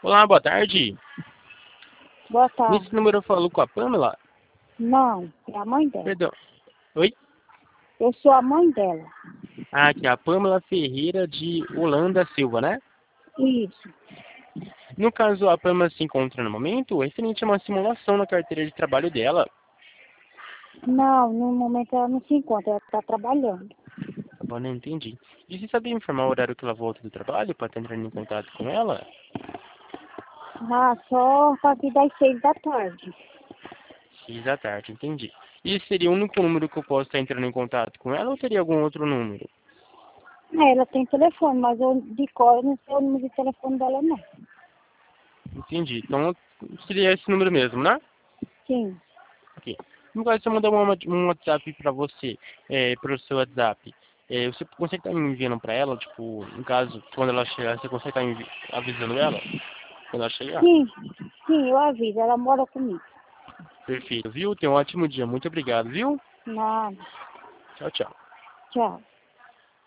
Olá, boa tarde. Boa tarde. Nesse número eu falo com a Pamela? Não, é a mãe dela. Perdão. Oi? Eu sou a mãe dela. Ah, aqui, a Pamela Ferreira de Holanda Silva, né? Isso. No caso, a Pamela se encontra no momento referente a uma simulação na carteira de trabalho dela. Não, no momento ela não se encontra, ela está trabalhando. Agora não entendi. E você sabia informar o horário que ela volta do trabalho para estar entrando em contato com ela? Ah, só a partir das 6 da tarde. 6 da tarde, entendi. E esse seria o único número que eu posso estar entrando em contato com ela ou teria algum outro número? Ela tem telefone, mas eu de cor eu não sei o número de telefone dela não. Entendi. Então seria esse número mesmo, né? Sim. Ok. No caso, se eu mandar um WhatsApp para você, pelo seu WhatsApp, você consegue estar me enviando para ela, tipo, no caso, quando ela chegar, você consegue estar avisando ela? Quando ela chegar? Sim, sim, eu aviso, ela mora comigo. Perfeito, viu? Tenha um ótimo dia. Muito obrigado, viu? Nada. Tchau, tchau. Tchau.